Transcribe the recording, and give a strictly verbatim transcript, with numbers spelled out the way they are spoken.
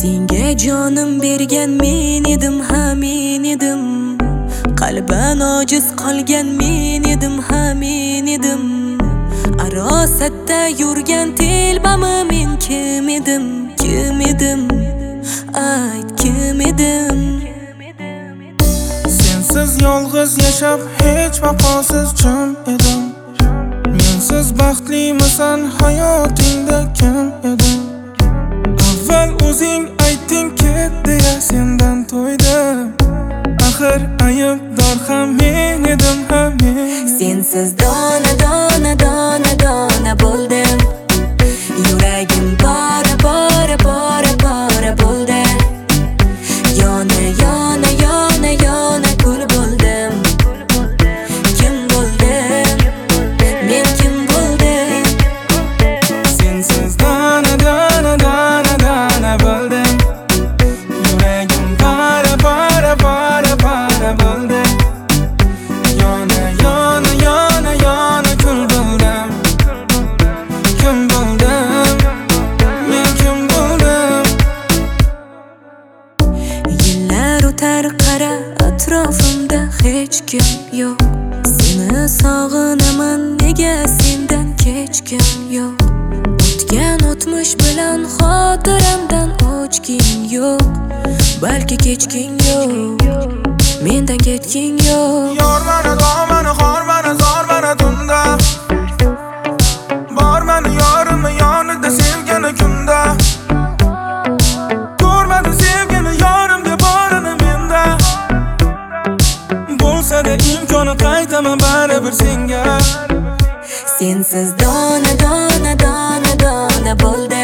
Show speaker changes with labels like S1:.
S1: Senga jonim bergan men edim, ha men edim. Qalban ojiz qolgan men edim, ha men edim. Arosatda yurgan telbami men kim edim, kim edim? Ayt kim edim?
S2: Sensiz yolg'iz yashab hech vafosiz jim edim. Mensiz baxtlimisan hayotingda kim edim? Avval o'zing ayting ket deya sendan to'ydim. Axir aybdor ham men edim, ha men.
S1: Sensiz dona dona dona dona bo'ldim. Yuragim pora pora pora pora bo'ldi. Yona yona yona yona kul bo'ldim. Kim bo'ldim? Men kim bo'ldim?
S2: Sensiz dona dona dona dona bo'ldim. Yuragim pora pora pora pora bo'ldi. Yona yona yona yona kul bo'ldim. Kim bo'ldim? Men kim bo'ldim?
S1: Yillar o'tar qara atrofimda hech kim yo'q. Seni sog'inaman nega sendan kechkim yo'q. O'tgan o'tmish bilan xotiramdan o'chking yo'q. Balki kechking yo'q, mendan ketking yo'q.
S2: Yor mana dog' mana xor mana zor mana tunda. Bor mani yorim yonida sevgani kunda. Ko'rmadi sevgini yorim deb borini menda. Bo'lsa-da imkoni qaytaman baribir senga.
S1: Sensiz dona dona dona dona bo'ldim.